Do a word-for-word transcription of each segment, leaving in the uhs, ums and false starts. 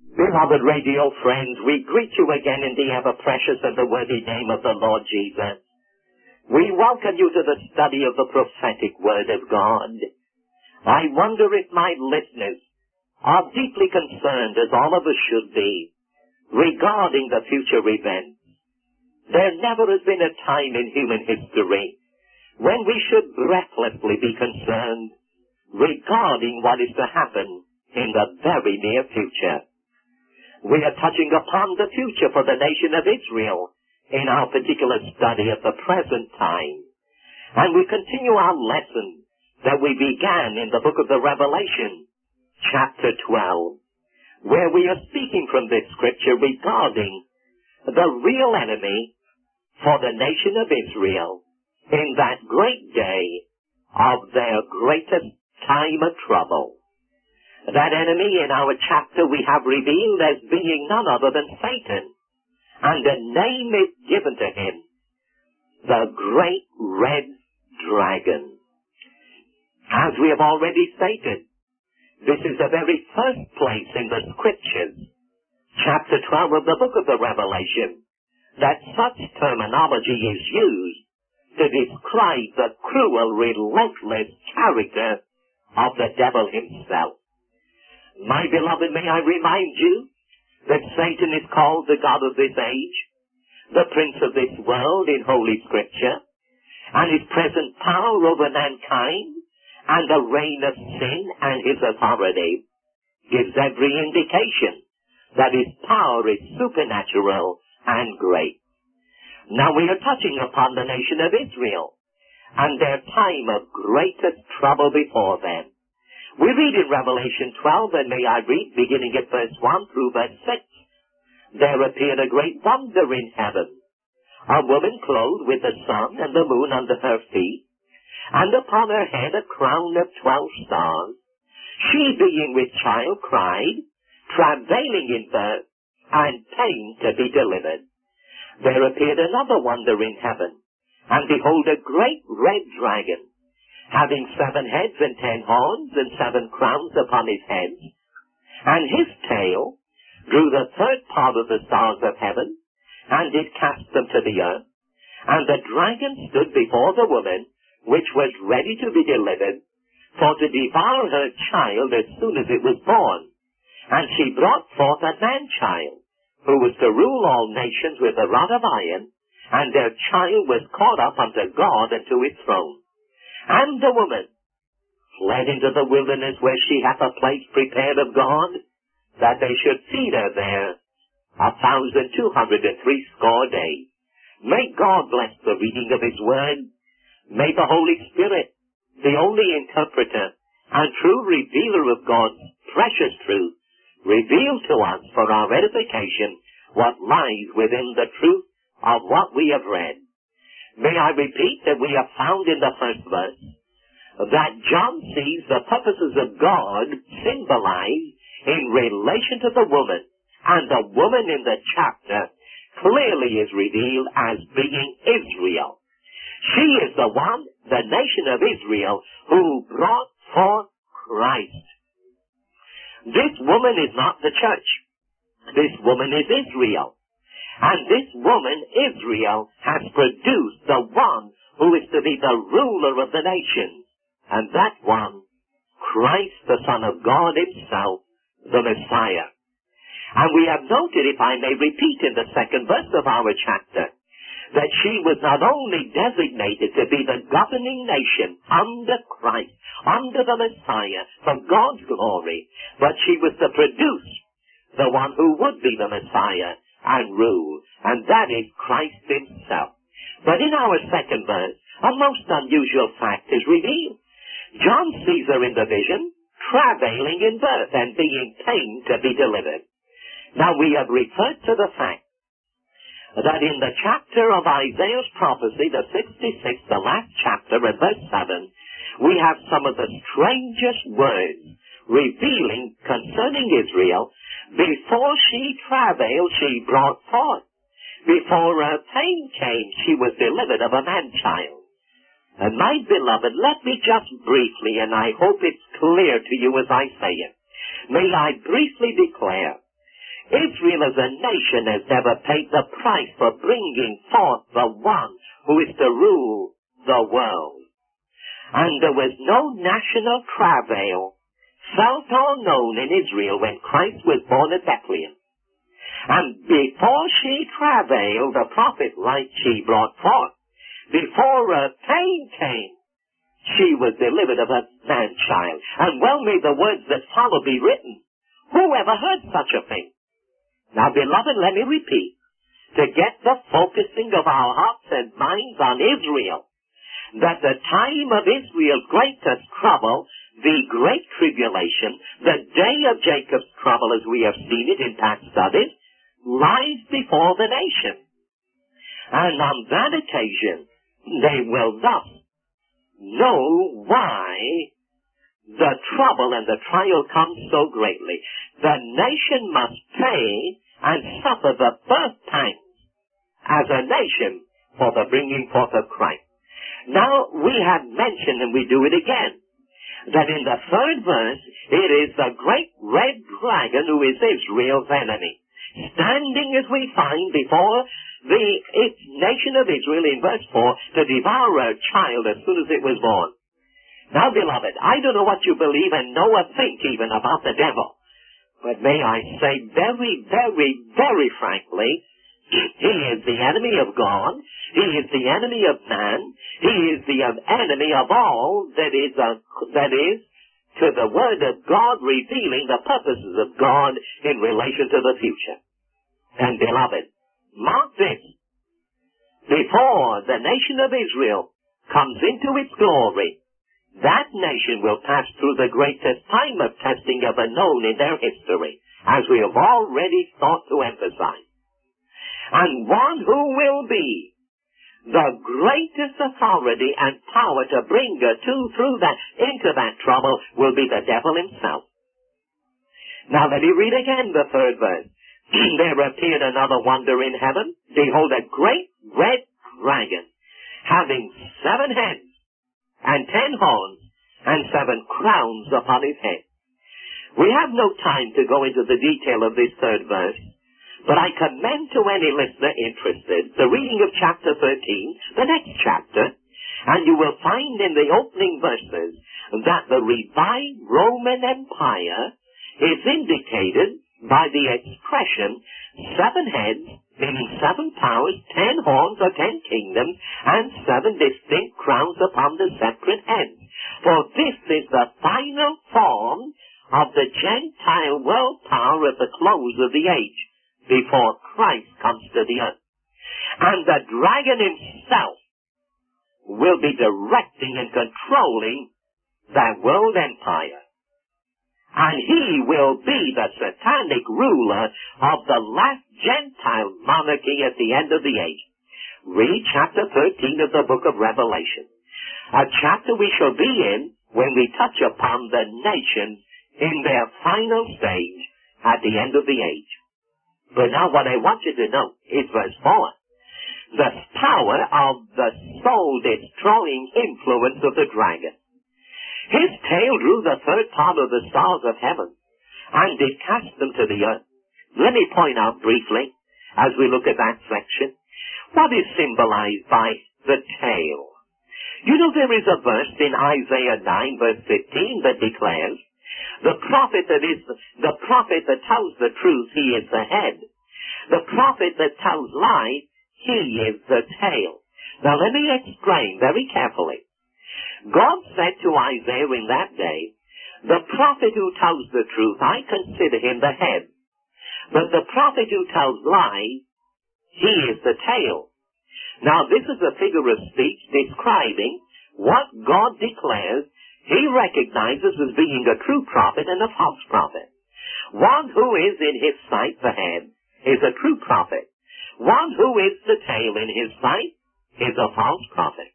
Beloved radio friends, we greet you again in the ever-precious and the worthy name of the Lord Jesus. We welcome you to the study of the prophetic Word of God. I wonder if my listeners are deeply concerned, as all of us should be, regarding the future events. There never has been a time in human history when we should breathlessly be concerned regarding what is to happen in the very near future. We are touching upon the future for the nation of Israel in our particular study of the present time. And we continue our lesson that we began in the book of the Revelation, chapter twelve, where we are speaking from this scripture regarding the real enemy for the nation of Israel in that great day of their greatest time of trouble. That enemy in our chapter we have revealed as being none other than Satan, and a name is given to him, the Great Red Dragon. As we have already stated, this is the very first place in the Scriptures, chapter twelve of the book of the Revelation, that such terminology is used to describe the cruel, relentless character of the devil himself. My beloved, may I remind you that Satan is called the god of this age, the prince of this world in Holy Scripture, and his present power over mankind and the reign of sin and his authority gives every indication that his power is supernatural and great. Now we are touching upon the nation of Israel and their time of greatest trouble before them. We read in Revelation twelve, and may I read, beginning at verse one through verse six. There appeared a great wonder in heaven, a woman clothed with the sun and the moon under her feet, and upon her head a crown of twelve stars. She, being with child, cried, travailing in birth, and pain to be delivered. There appeared another wonder in heaven, and behold, a great red dragon, having seven heads and ten horns and seven crowns upon his heads, and his tail drew the third part of the stars of heaven, and did cast them to the earth. And the dragon stood before the woman, which was ready to be delivered, for to devour her child as soon as it was born. And she brought forth a man-child, who was to rule all nations with a rod of iron, and their child was caught up unto God and to his throne. And the woman fled into the wilderness, where she hath a place prepared of God, that they should feed her there a thousand two hundred and threescore days. May God bless the reading of his word. May the Holy Spirit, the only interpreter and true revealer of God's precious truth, reveal to us for our edification what lies within the truth of what we have read. May I repeat that we have found in the first verse that John sees the purposes of God symbolized in relation to the woman, and the woman in the chapter clearly is revealed as being Israel. She is the one, the nation of Israel, who brought forth Christ. This woman is not the church. This woman is Israel. And this woman, Israel, has produced the one who is to be the ruler of the nations. And that one, Christ, the Son of God himself, the Messiah. And we have noted, if I may repeat in the second verse of our chapter, that she was not only designated to be the governing nation under Christ, under the Messiah, for God's glory, but she was to produce the one who would be the Messiah and rule, and that is Christ himself. But in our second verse, a most unusual fact is revealed. John sees her in the vision, travailing in birth and being pained to be delivered. Now we have referred to the fact that in the chapter of Isaiah's prophecy, the sixty-sixth, the last chapter, at verse seven, we have some of the strangest words revealing concerning Israel. Before she travailed, she brought forth. Before her pain came, she was delivered of a man-child. And my beloved, let me just briefly, and I hope it's clear to you as I say it, may I briefly declare Israel as a nation has never paid the price for bringing forth the one who is to rule the world. And there was no national travail felt or known in Israel when Christ was born at Bethlehem. And before she travailed, the prophet light she brought forth. Before her pain came, she was delivered of a man-child. And well may the words that follow be written. Who ever heard such a thing? Now, beloved, let me repeat. To get the focusing of our hearts and minds on Israel, that the time of Israel's greatest trouble, the great tribulation, the day of Jacob's trouble as we have seen it in past studies, lies before the nation. And on that occasion, they will thus know why the trouble and the trial comes so greatly. The nation must pay and suffer the birth pangs as a nation for the bringing forth of Christ. Now, we have mentioned, and we do it again, that in the third verse, it is the great red dragon who is Israel's enemy, standing as we find before the nation of Israel in verse four to devour a child as soon as it was born. Now, beloved, I don't know what you believe and know or think even about the devil, but may I say very, very, very frankly, he is the enemy of God. He is the enemy of man. He is the enemy of all that is, a, that is to the Word of God revealing the purposes of God in relation to the future. And beloved, mark this. Before the nation of Israel comes into its glory, that nation will pass through the greatest time of testing ever known in their history, as we have already thought to emphasize. And one who will be the greatest authority and power to bring her to, through that, into that trouble will be the devil himself. Now let me read again the third verse. There appeared another wonder in heaven. Behold, a great red dragon, having seven heads and ten horns and seven crowns upon his head. We have no time to go into the detail of this third verse, but I commend to any listener interested the reading of chapter thirteen, the next chapter, and you will find in the opening verses that the revived Roman Empire is indicated by the expression seven heads, meaning seven powers, ten horns or ten kingdoms, and seven distinct crowns upon the separate ends. For this is the final form of the Gentile world power at the close of the age, before Christ comes to the earth. And the dragon himself will be directing and controlling that world empire. And he will be the satanic ruler of the last Gentile monarchy at the end of the age. Read chapter thirteen of the book of Revelation, a chapter we shall be in when we touch upon the nations in their final stage at the end of the age. But now what I want you to know is verse four. The power of the soul-destroying influence of the dragon. His tail drew the third part of the stars of heaven and did cast them to the earth. Let me point out briefly, as we look at that section, what is symbolized by the tail. You know, there is a verse in Isaiah nine verse fifteen that declares, The prophet that is, the prophet that tells the truth, he is the head. The prophet that tells lies, he is the tail. Now let me explain very carefully. God said to Isaiah in that day, the prophet who tells the truth, I consider him the head. But the prophet who tells lies, he is the tail. Now this is a figure of speech describing what God declares he recognizes as being a true prophet and a false prophet. One who is in his sight the head is a true prophet. One who is the tail in his sight is a false prophet.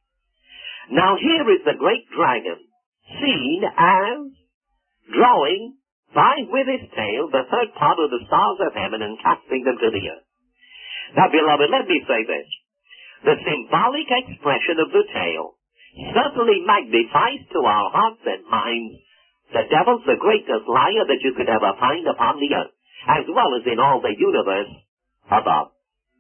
Now here is the great dragon seen as drawing by with his tail the third part of the stars of heaven and casting them to the earth. Now beloved, let me say this. The symbolic expression of the tail certainly magnifies to our hearts and minds the devil's the greatest liar that you could ever find upon the earth. as well as in all the universe above.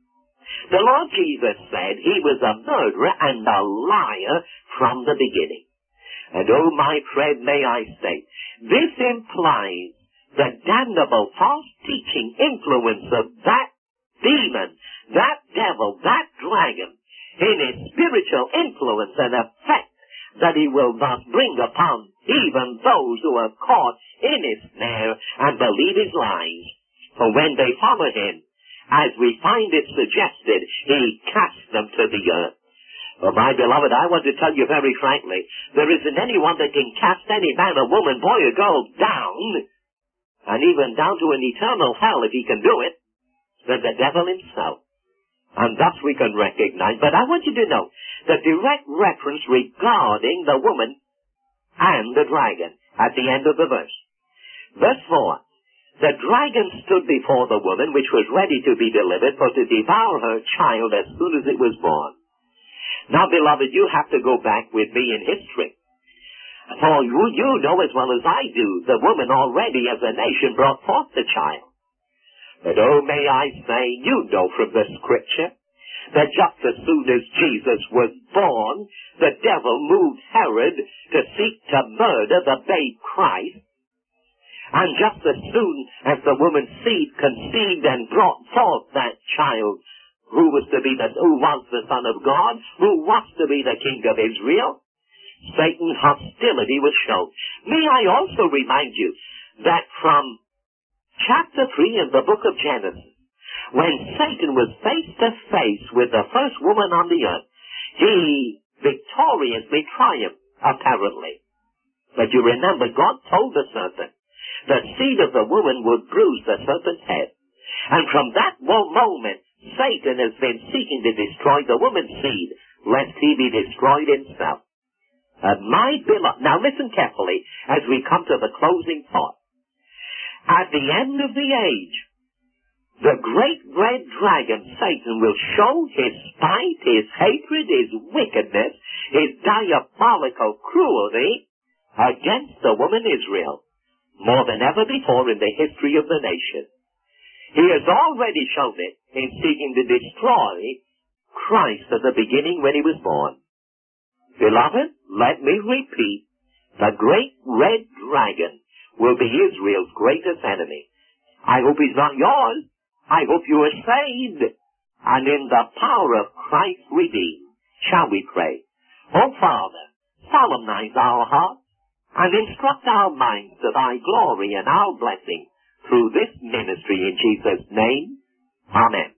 The Lord Jesus said he was a murderer and a liar from the beginning. And oh, my friend, may I say, this implies the damnable false teaching influence of that demon, that devil, that dragon, in his spiritual influence and effect that he will thus bring upon even those who are caught in his snare and believe his lies. For when they follow him, as we find it suggested, he casts them to the earth. Well, my beloved, I want to tell you very frankly, there isn't anyone that can cast any man or woman, boy or girl, down, and even down to an eternal hell if he can do it, than the devil himself. And thus we can recognize. But I want you to know the direct reference regarding the woman and the dragon at the end of the verse. Verse four. The dragon stood before the woman, which was ready to be delivered, for to devour her child as soon as it was born. Now, beloved, you have to go back with me in history. For you, you know as well as I do, the woman already as a nation brought forth the child. But oh, may I say, you know from the scripture, that just as soon as Jesus was born, the devil moved Herod to seek to murder the babe Christ. And just as soon as the woman's seed conceived and brought forth that child, who was to be the, who was the Son of God, who was to be the King of Israel, Satan's hostility was shown. May I also remind you that from chapter three in the book of Genesis, when Satan was face to face with the first woman on the earth, he victoriously triumphed, apparently. But you remember, God told the serpent, the seed of the woman would bruise the serpent's head. And from that moment, Satan has been seeking to destroy the woman's seed, lest he be destroyed himself. Uh, my beloved, now listen carefully as we come to the closing thought. At the end of the age, the great red dragon, Satan, will show his spite, his hatred, his wickedness, his diabolical cruelty against the woman Israel, more than ever before in the history of the nation. He has already shown it in seeking to destroy Christ at the beginning when he was born. Beloved, let me repeat, the great red dragon will be Israel's greatest enemy. I hope he's not yours. I hope you are saved, and in the power of Christ redeemed. Shall we pray? Oh, Father, solemnize our hearts, and instruct our minds to thy glory and our blessing, through this ministry in Jesus' name. Amen.